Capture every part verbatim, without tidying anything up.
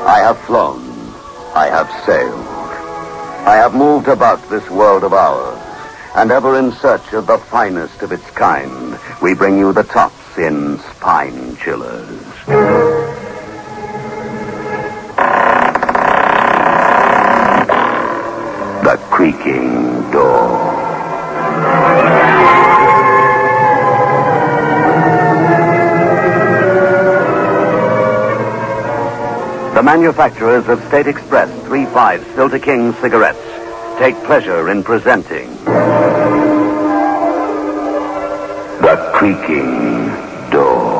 I have flown. I have sailed. I have moved about this world of ours, and ever in search of the finest of its kind, we bring you the tops in Spine Chillers. The Creaking Door. The manufacturers of State Express three five Filter King cigarettes take pleasure in presenting The Creaking Door.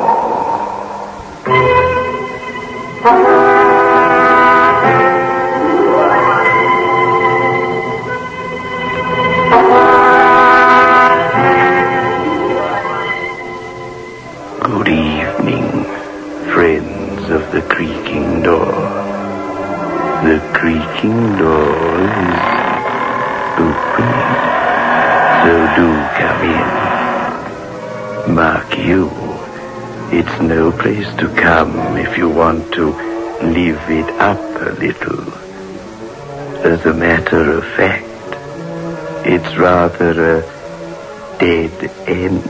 Good evening, friends of The Creaking Door. The creaking door is opening, so do come in. Mark you, it's no place to come if you want to live it up a little. As a matter of fact, it's rather a dead end.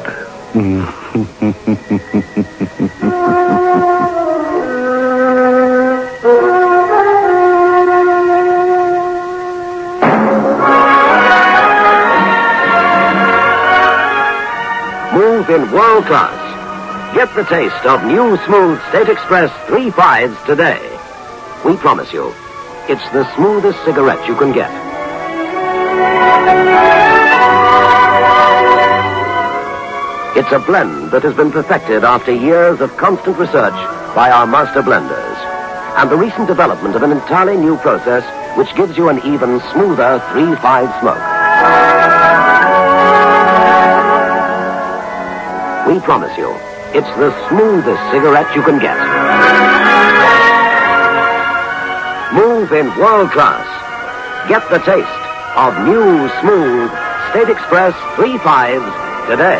Move in world class. Get the taste of new smooth State Express three fives today. We promise you, it's the smoothest cigarette you can get. It's a blend that has been perfected after years of constant research by our master blenders, and the recent development of an entirely new process which gives you an even smoother three five smoke. We promise you, it's the smoothest cigarette you can get. Move in world class. Get the taste of new, smooth State Express three fives today.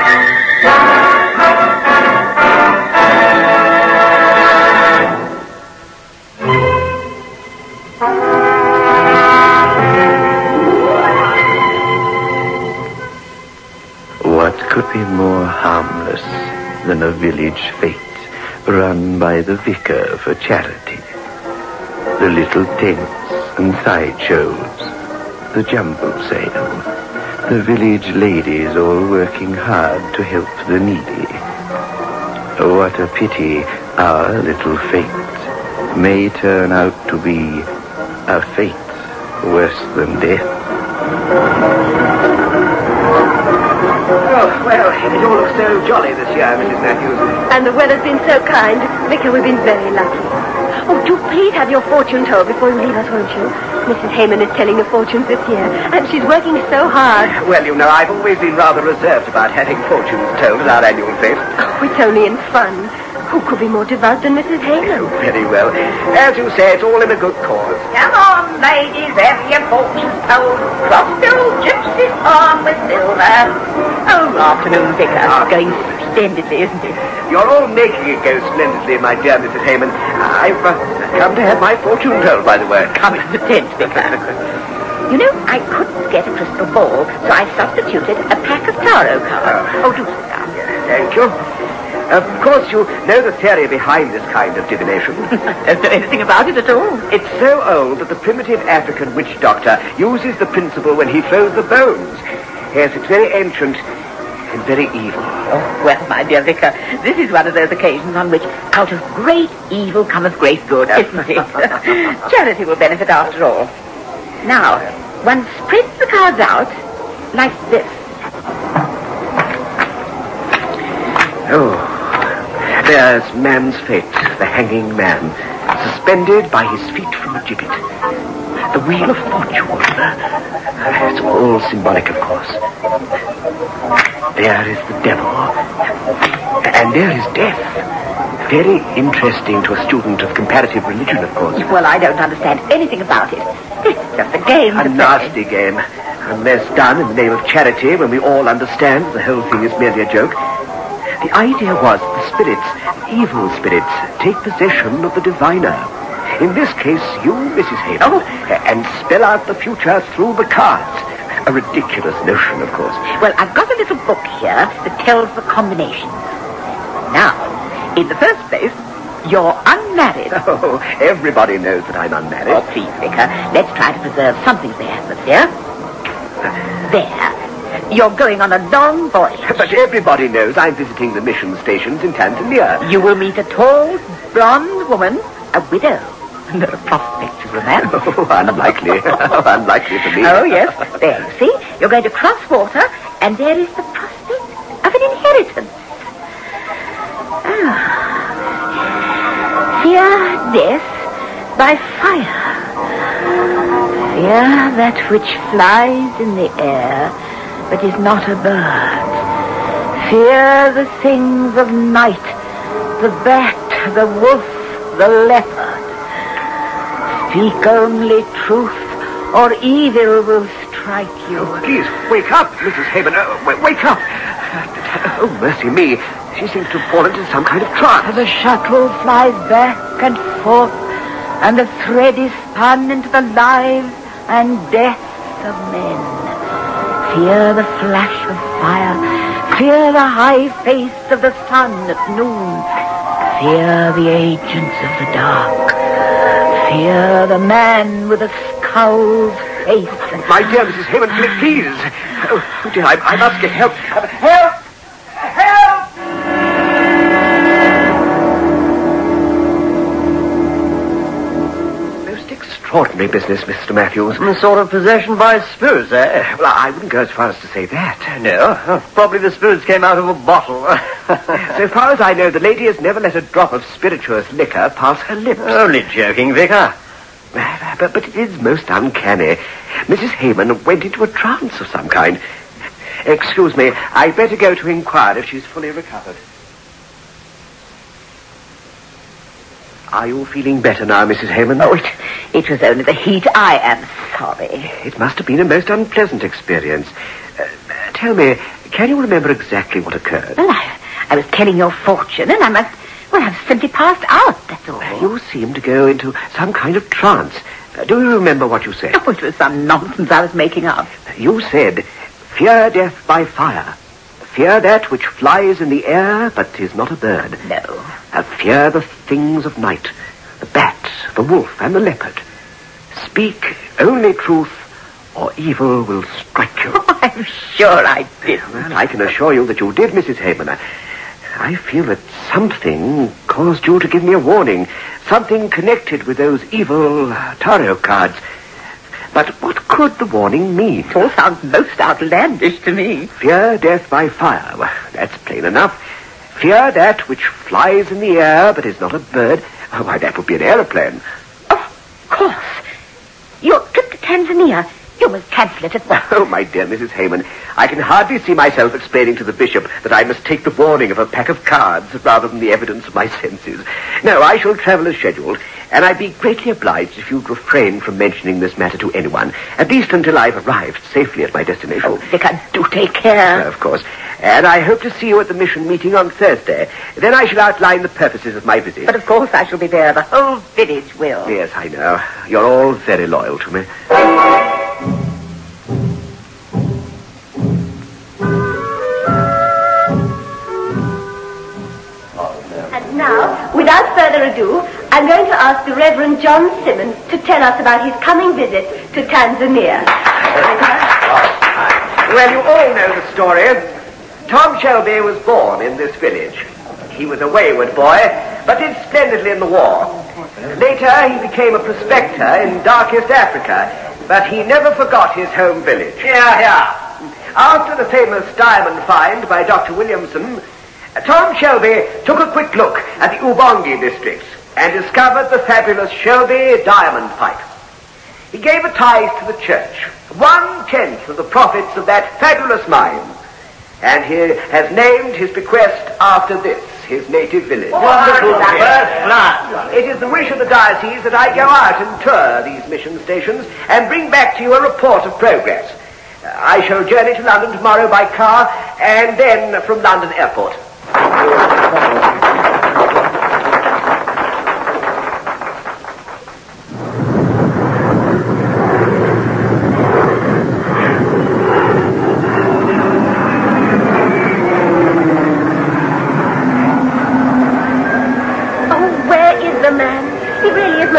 What could be more harmless than a village fete run by the vicar for charity? The little tents and sideshows, the jumble sale, the village ladies all working hard to help the needy. What a pity our little fete may turn out to be a fate worse than death. Oh, well, it all looks so jolly this year, Missus Matthews. And the weather's been so kind. Vicar, we've been very lucky. Oh, do please have your fortune told before you leave us, won't you? Missus Hayman is telling the fortunes this year, and she's working so hard. Well, you know, I've always been rather reserved about having fortunes told at our annual fete. Oh, it's only in fun. Who could be more devout than Missus Hayman? Oh, very well. As you say, it's all in a good cause. Come on, ladies, have your fortunes told. Cross the old gypsy's arm with silver. Oh, afternoon, Vicar. Ah. Going splendidly, isn't it? You're all making it go splendidly, my dear Missus Hayman. I've uh, come to have my fortune told, by the way. Come to the tent, Vicar. You know, I couldn't get a crystal ball, so I substituted a pack of tarot cards. Oh, do sit down. Thank you. Of course, you know the theory behind this kind of divination. I don't know anything about it at all. It's so old that the primitive African witch doctor uses the principle when he throws the bones. Yes, it's very ancient and very evil. Oh, well, my dear Vicar, this is one of those occasions on which out of great evil cometh great good, isn't it? Charity will benefit after all. Now, one spreads the cards out like this. Oh, there's man's fate, the hanging man, suspended by his feet from a gibbet. The wheel of fortune. It's all symbolic, of course. There is the devil. And there is death. Very interesting to a student of comparative religion, of course. Well, I don't understand anything about it. It's just a game. A to play. nasty game. Unless done in the name of charity, when we all understand the whole thing is merely a joke. The idea was the spirits, evil spirits, take possession of the diviner. In this case, you, Missus Hayden, oh. and spell out the future through the cards. A ridiculous notion, of course. Well, I've got a little book here that tells the combinations. Now, in the first place, you're unmarried. Oh, everybody knows that I'm unmarried. Oh, please, Vicar, let's try to preserve something of the atmosphere. There. You're going on a long voyage. But everybody knows I'm visiting the mission stations in Tanzania. You will meet a tall, blonde woman, a widow. No prospect of romance. Oh, unlikely. Unlikely for me. Oh, yes. There, you see? You're going to cross water, and there is the prospect of an inheritance. Ah. Fear death by fire. Fear that which flies in the air, but is not a bird. Fear the things of night, the bat, the wolf, the leopard. Speak only truth, or evil will strike you. Oh, please, wake up, Missus Hayman. Uh, w- wake up. Oh, mercy me. She seems to have fallen into some kind of trance. The shuttle flies back and forth, and the thread is spun into the lives and deaths of men. Fear the flash of fire. Fear the high face of the sun at noon. Fear the agents of the dark. Fear the man with a scowled face. My dear Missus Hayman, please. Oh, dear, I, I must get help. Help! Help! Most extraordinary business, Mister Matthews. Some sort of possession by spirits, eh? Well, I wouldn't go as far as to say that. No. Probably the spirits came out of a bottle. So far as I know, the lady has never let a drop of spirituous liquor pass her lips. Only joking, Vicar. But, but it is most uncanny. Missus Hayman went into a trance of some kind. Excuse me, I'd better go to inquire if she's fully recovered. Are you feeling better now, Missus Hayman? Oh, it, it was only the heat. I am sorry. It must have been a most unpleasant experience. Uh, tell me, can you remember exactly what occurred? Well, I, I was telling your fortune, and I must... Well, I've simply passed out, that's all. You seem to go into some kind of trance. Uh, do you remember what you said? Oh, it was some nonsense I was making up. You said, fear death by fire. Fear that which flies in the air, but is not a bird. No. Uh, fear the things of night, the bat, the wolf, and the leopard. Speak only truth, or evil will strike you. Oh, I'm sure I did. Well, I can assure you that you did, Missus Hayman. I feel that something caused you to give me a warning. Something connected with those evil uh, tarot cards. But what could the warning mean? It all sounds most outlandish to me. Fear death by fire. Well, that's plain enough. Fear that which flies in the air but is not a bird. Oh, why, that would be an aeroplane. Oh, of course. Your trip to Tanzania. You must cancel it at once. Oh, my dear Missus Hayman, I can hardly see myself explaining to the bishop that I must take the warning of a pack of cards rather than the evidence of my senses. No, I shall travel as scheduled, and I'd be greatly obliged if you'd refrain from mentioning this matter to anyone, at least until I've arrived safely at my destination. Oh, Vicar, do take care. Uh, of course. And I hope to see you at the mission meeting on Thursday. Then I shall outline the purposes of my visit. But of course I shall be there. The whole village will. Yes, I know. You're all very loyal to me. And now, without further ado, I'm going to ask the Reverend John Simmons to tell us about his coming visit to Tanzania. Well, you all know the story. Tom Shelby was born in this village. He was a wayward boy, but did splendidly in the war. Later, he became a prospector in darkest Africa, but he never forgot his home village. Yeah, yeah. After the famous diamond find by Doctor Williamson, Tom Shelby took a quick look at the Ubongi districts and discovered the fabulous Shelby diamond pipe. He gave a tithe to the church, one-tenth of the profits of that fabulous mine, and he has named his bequest after this, his native village. Wonderful. First class. It is the wish of the diocese that I go out and tour these mission stations and bring back to you a report of progress. I shall journey to London tomorrow by car and then from London Airport.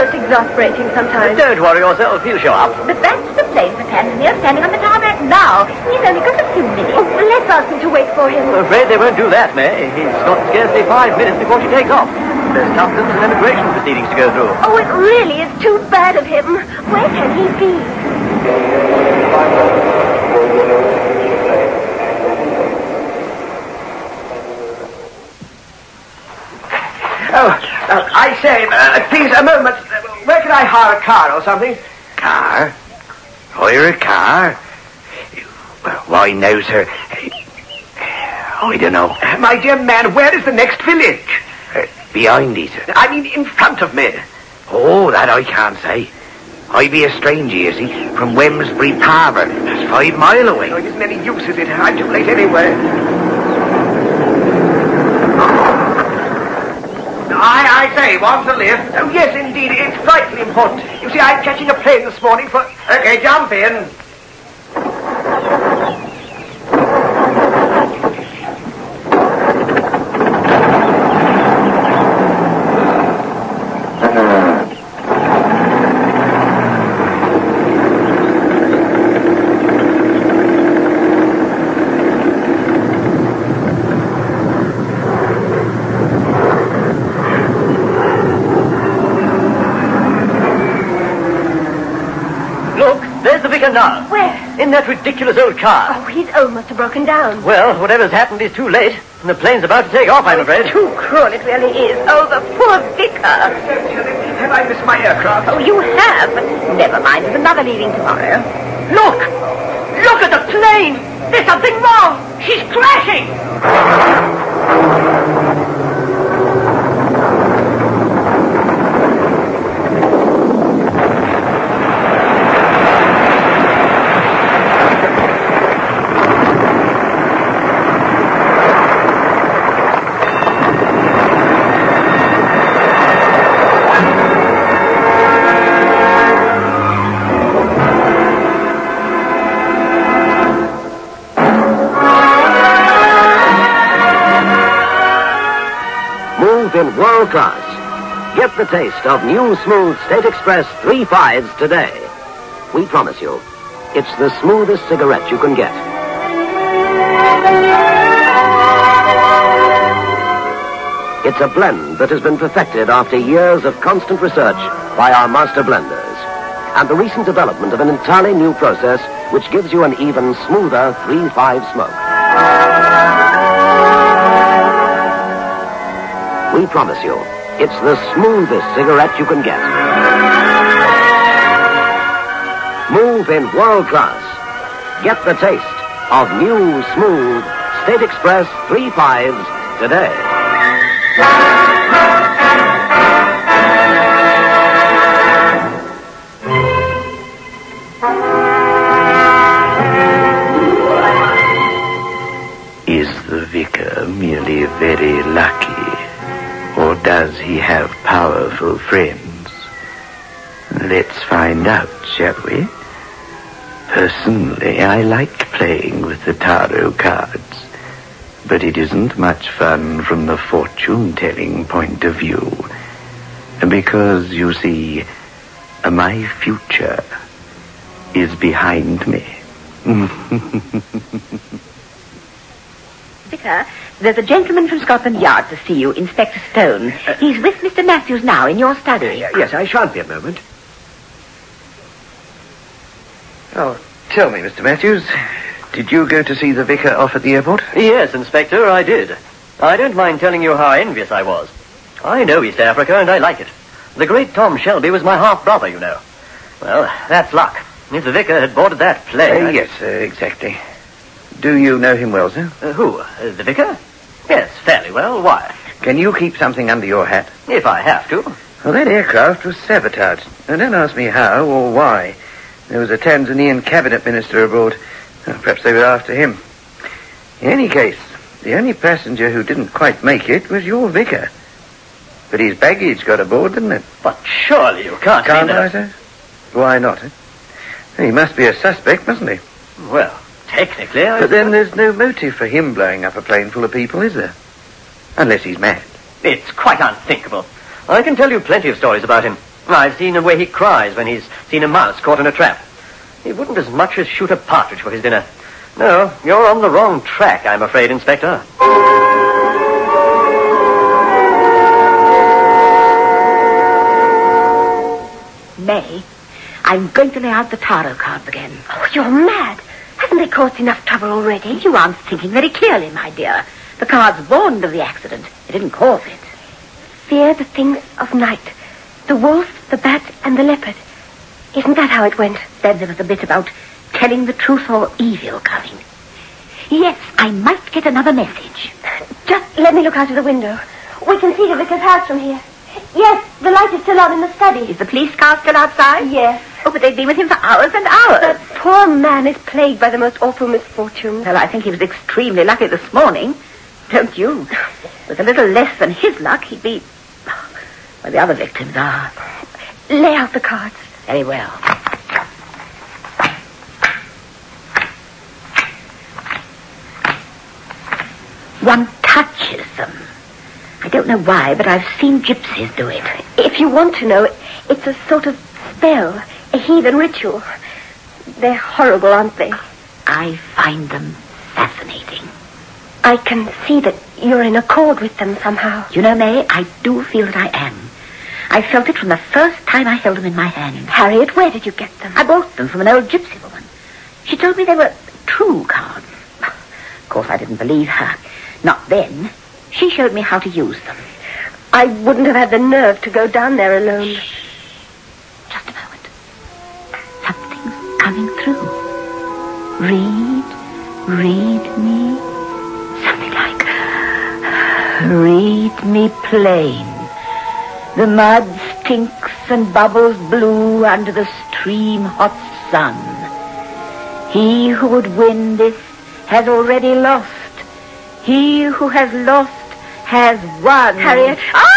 most exasperating sometimes. Don't worry yourself, he'll show up. But that's the plane for Tanzania standing on the tarmac now. He's only got a few minutes. Oh, let's ask them to wait for him. I'm afraid they won't do that, May. He's got scarcely five minutes before she takes off. There's customs and immigration proceedings to go through. Oh, it really is too bad of him. Where can he be? Oh, uh, I say, uh, please, a moment. Where can I hire a car or something? Car? Hire a car? Why, no, sir. I don't know. My dear man, where is the next village? Uh, behind it. I mean, in front of me. Oh, that I can't say. I be a stranger, you see, from Wemsbury Parver. That's five mile away. Oh, it isn't any use, is it? I'm too late anyway. I, I say, want to live? Oh, yes, indeed. It's frightfully important. You see, I'm catching a plane this morning for... Okay, jump in. Now. Where? In that ridiculous old car. Oh, his own must have broken down. Well, whatever's happened is too late. And the plane's about to take off, I'm afraid. Too cruel, it really is. Oh, the poor vicar. Have I missed my aircraft? Oh, you have, but never mind. There's another leaving tomorrow. Look! Look at the plane! There's something wrong! She's crashing! In world class. Get the taste of new smooth State Express three fives today. We promise you, it's the smoothest cigarette you can get. It's a blend that has been perfected after years of constant research by our master blenders, and the recent development of an entirely new process which gives you an even smoother three five smoke. We promise you, it's the smoothest cigarette you can get. Move in world class. Get the taste of new, smooth State Express three fives today. Is the vicar merely very lucky? Or does he have powerful friends? Let's find out, shall we? Personally, I like playing with the tarot cards, but it isn't much fun from the fortune-telling point of view, because, you see, my future is behind me. Vicar, there's a gentleman from Scotland Yard to see you, Inspector Stone. Uh, He's with Mister Matthews now in your study. Uh, yes, I shan't be a moment. Oh, tell me, Mister Matthews, did you go to see the vicar off at the airport? Yes, Inspector, I did. I don't mind telling you how envious I was. I know East Africa, and I like it. The great Tom Shelby was my half-brother, you know. Well, that's luck. If the vicar had boarded that plane... Uh, yes, uh, exactly. Do you know him well, sir? Uh, who? Uh, the vicar? Yes, fairly well. Why? Can you keep something under your hat? If I have to. Well, that aircraft was sabotaged. Now, don't ask me how or why. There was a Tanzanian cabinet minister aboard. Well, perhaps they were after him. In any case, the only passenger who didn't quite make it was your vicar. But his baggage got aboard, didn't it? But surely you can't Can't mean I, that... sir? Why not, eh? He must be a suspect, mustn't he? Well, technically, I... But then there's no motive for him blowing up a plane full of people, is there? Unless he's mad. It's quite unthinkable. I can tell you plenty of stories about him. I've seen the way he cries when he's seen a mouse caught in a trap. He wouldn't as much as shoot a partridge for his dinner. No, you're on the wrong track, I'm afraid, Inspector. May, I'm going to lay out the tarot cards again. Oh, you're mad. Haven't they caused enough trouble already? You aren't thinking very clearly, my dear. The cards warned of the accident. They didn't cause it. Fear the things of night. The wolf, the bat, and the leopard. Isn't that how it went? Then there was a bit about telling the truth or evil coming. Yes, I might get another message. Just let me look out of the window. We can see the vicar's house from here. Yes, the light is still on in the study. Is the police car still outside? Yes. Oh, but they've been with him for hours and hours. That poor man is plagued by the most awful misfortunes. Well, I think he was extremely lucky this morning. Don't you? With a little less than his luck, he'd be where the other victims are. Lay out the cards. Very well. One touches them. I don't know why, but I've seen gypsies do it. If you want to know, it's a sort of spell, a heathen ritual. They're horrible, aren't they? I find them fascinating. I can see that you're in accord with them somehow. You know, May, I do feel that I am. I felt it from the first time I held them in my hand. Harriet, where did you get them? I bought them from an old gypsy woman. She told me they were true cards. Of course, I didn't believe her. Not then. She showed me how to use them. I wouldn't have had the nerve to go down there alone. Shh. Just a moment. Something's coming through. Read, read me. Something like, read me plain. The mud stinks and bubbles blue under the stream-hot sun. He who would win this has already lost. He who has lost has won. Harriet.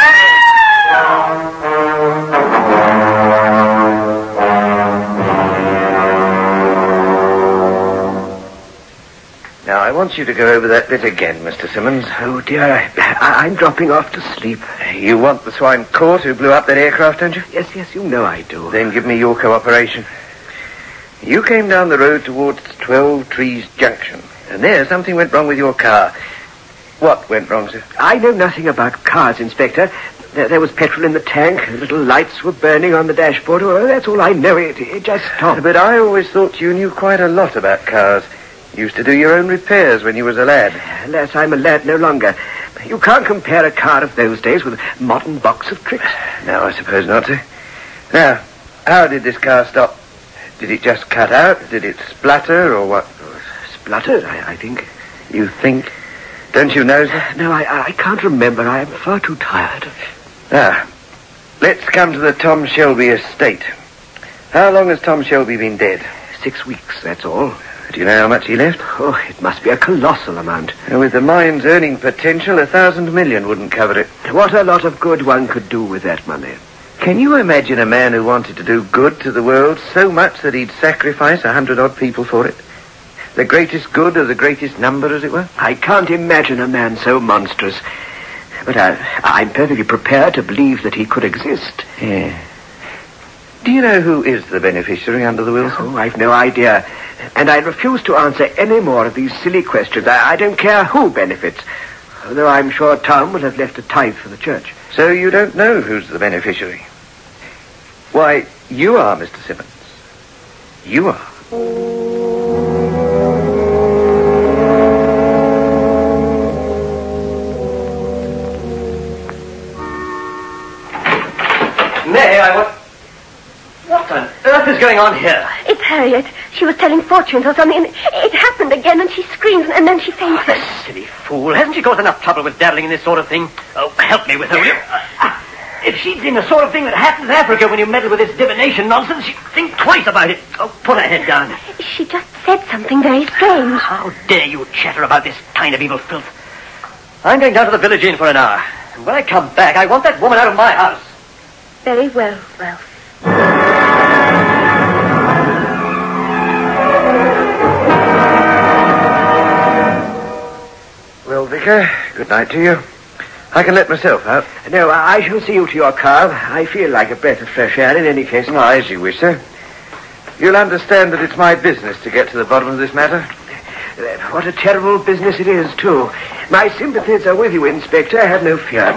Now, I want you to go over that bit again, Mister Simmons. Oh, dear, I, I, I'm dropping off to sleep. You want the swine court who blew up that aircraft, don't you? Yes, yes, you know I do. Then give me your cooperation. You came down the road towards Twelve Trees Junction, and there something went wrong with your car. What went wrong, sir? I know nothing about cars, Inspector. There, there was petrol in the tank. Little lights were burning on the dashboard. Oh, that's all I know. It, it just stopped. But I always thought you knew quite a lot about cars. You used to do your own repairs when you was a lad. Alas, I'm a lad no longer. You can't compare a car of those days with a modern box of tricks. No, I suppose not, sir. Now, how did this car stop? Did it just cut out? Did it splatter, or what? Spluttered, I, I think. You think? Don't you know, sir? No, I, I can't remember. I am far too tired. Now, let's come to the Tom Shelby estate. How long has Tom Shelby been dead? Six weeks, that's all. Do you know how much he left? Oh, it must be a colossal amount. And with the mine's earning potential, a thousand million wouldn't cover it. What a lot of good one could do with that money. Can you imagine a man who wanted to do good to the world so much that he'd sacrifice a hundred odd people for it? The greatest good of the greatest number, as it were? I can't imagine a man so monstrous. But I, I'm perfectly prepared to believe that he could exist. Yeah. Do you know who is the beneficiary under the will? Oh, I've no idea. And I refuse to answer any more of these silly questions. I, I don't care who benefits. Although I'm sure Tom will have left a tithe for the church. So you don't know who's the beneficiary? Why, you are, Mister Simmons. You are. May, I want... What on earth is going on here? It's Harriet. She was telling fortunes or something, and it happened again, and she screamed, and then she fainted. Oh, the silly fool. Hasn't she caused enough trouble with dabbling in this sort of thing? Oh, help me with her, will you? Uh, if she'd seen the sort of thing that happens in Africa when you meddle with this divination nonsense, she'd think twice about it. Oh, put her head down. She just said something very strange. How dare you chatter about this kind of evil filth? I'm going down to the village inn for an hour. And when I come back, I want that woman out of my house. Very well, Ralph. Well, Vicar, good night to you. I can let myself out. No, I shall see you to your car. I feel like a breath of fresh air in any case. Oh, as you wish, sir. You'll understand that it's my business to get to the bottom of this matter. What a terrible business it is, too. My sympathies are with you, Inspector. Have no fear.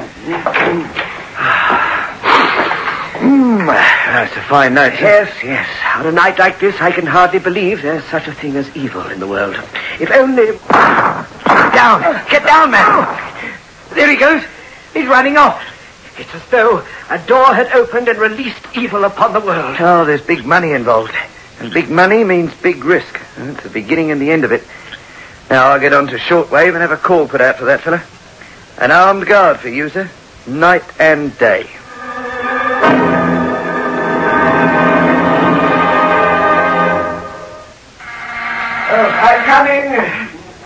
Mm, that's a fine night, sir. Yes, yes. On a night like this, I can hardly believe there's such a thing as evil in the world. If only... Get down! Get down, man! There he goes. He's running off. It's as though a door had opened and released evil upon the world. Oh, there's big money involved. And big money means big risk. It's the beginning and the end of it. Now I'll get on to shortwave and have a call put out for that fella. An armed guard for you, sir. Night and day. Oh, I'm coming.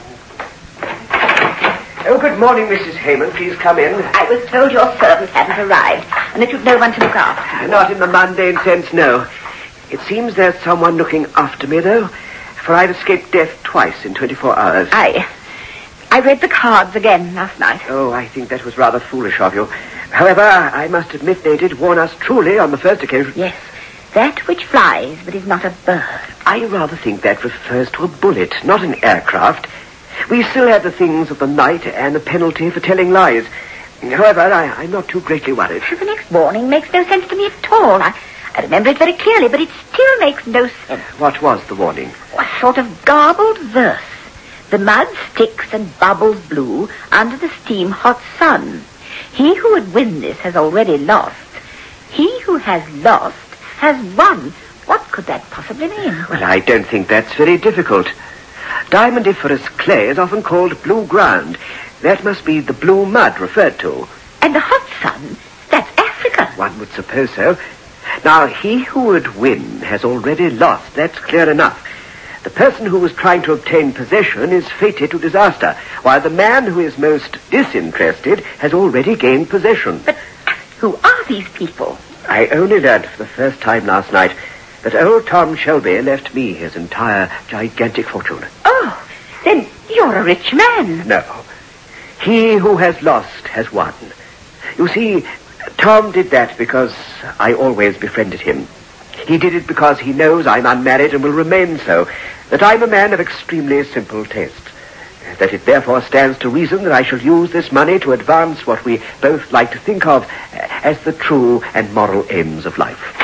Oh, good morning, Missus Heyman. Please come in. I was told your servant hadn't arrived, and that you'd no one to look after. Not in the mundane sense, no. It seems there's someone looking after me, though, for I've escaped death twice in twenty-four hours. I... I read the cards again last night. Oh, I think that was rather foolish of you. However, I must admit they did warn us truly on the first occasion. Yes, that which flies but is not a bird. I rather think that refers to a bullet, not an aircraft. We still have the things of the night and the penalty for telling lies. However, I, I'm not too greatly worried. The next warning makes no sense to me at all. I, I remember it very clearly, but it still makes no sense. What was the warning? A sort of garbled verse. The mud sticks and bubbles blue under the steam-hot sun. He who would win this has already lost. He who has lost has won. What could that possibly mean? Well, I don't think that's very difficult. Diamondiferous clay is often called blue ground. That must be the blue mud referred to. And the hot sun, that's Africa. One would suppose so. Now, he who would win has already lost. That's clear enough. The person who was trying to obtain possession is fated to disaster, while the man who is most disinterested has already gained possession. But who are these people? I only learned for the first time last night that old Tom Shelby left me his entire gigantic fortune. Oh, then you're a rich man. No. He who has lost has won. You see, Tom did that because I always befriended him. He did it because he knows I'm unmarried and will remain so, that I'm a man of extremely simple taste, that it therefore stands to reason that I shall use this money to advance what we both like to think of as the true and moral aims of life.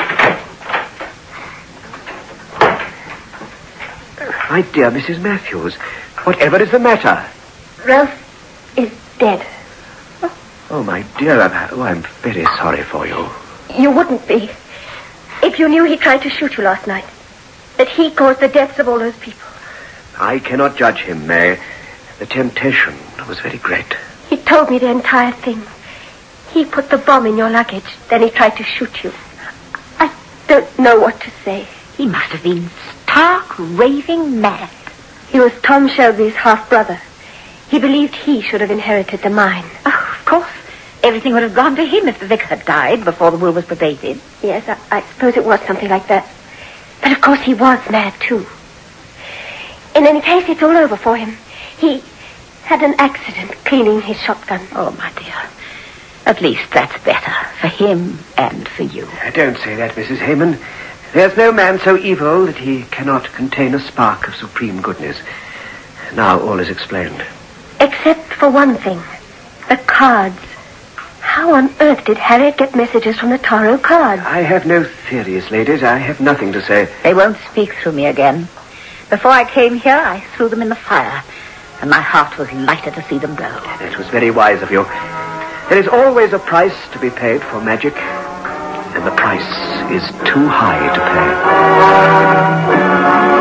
My dear Missus Matthews, whatever is the matter? Ralph is dead. Oh, my dear, I'm, oh, I'm very sorry for you. You wouldn't be if you knew he tried to shoot you last night. That he caused the deaths of all those people. I cannot judge him, May. The temptation was very great. He told me the entire thing. He put the bomb in your luggage, then he tried to shoot you. I don't know what to say. He must have been stark, raving mad. He was Tom Shelby's half-brother. He believed he should have inherited the mine. Oh, of course. Everything would have gone to him if the vicar had died before the will was pervaded. Yes, I, I suppose it was something like that. But of course he was mad, too. In any case, it's all over for him. He had an accident cleaning his shotgun. Oh, my dear. At least that's better for him and for you. Don't say that, Missus Heyman. There's no man so evil that he cannot contain a spark of supreme goodness. Now all is explained. Except for one thing. The cards. How on earth did Harriet get messages from the Taro cards? I have no theories, ladies. I have nothing to say. They won't speak through me again. Before I came here, I threw them in the fire, and my heart was lighter to see them go. That was very wise of you. There is always a price to be paid for magic, and the price is too high to pay.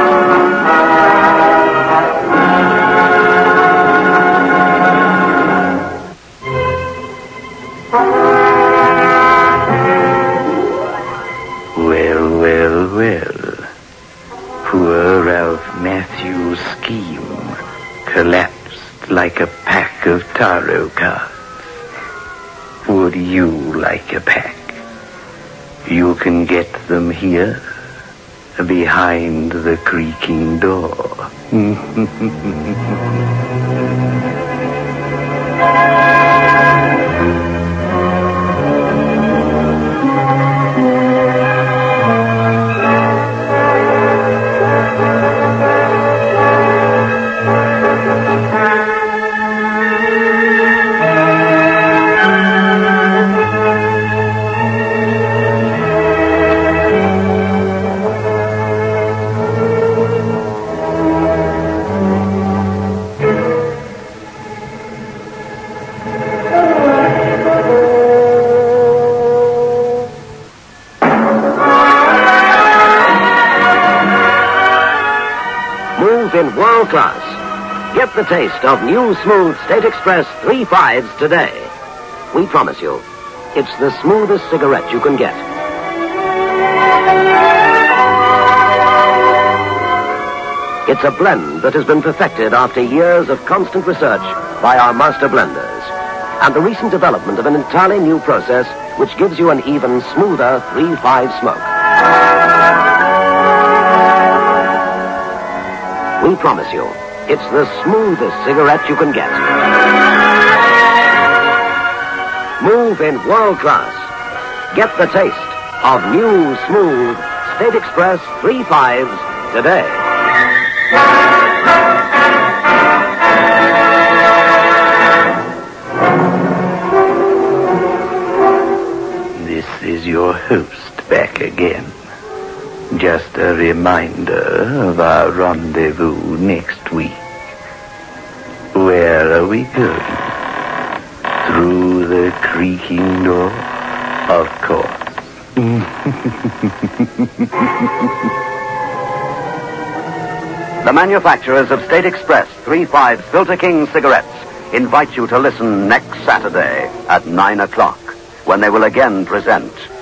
Well, well, well. Poor Ralph Matthews' scheme collapsed like a pack of tarot cards. Would you like a pack? You can get them here, behind the creaking door. Move in world class. Get the taste of new smooth State Express three fives today. We promise you, it's the smoothest cigarette you can get. It's a blend that has been perfected after years of constant research by our master blenders, and the recent development of an entirely new process which gives you an even smoother three five smoke. We promise you, it's the smoothest cigarette you can get. Move in world class. Get the taste of new, smooth State Express three fives today. This is your host back again. Just a reminder of our rendezvous next week. Where are we going? Through the creaking door? Of course. The manufacturers of State Express three fives Filter King cigarettes invite you to listen next Saturday at nine o'clock, when they will again present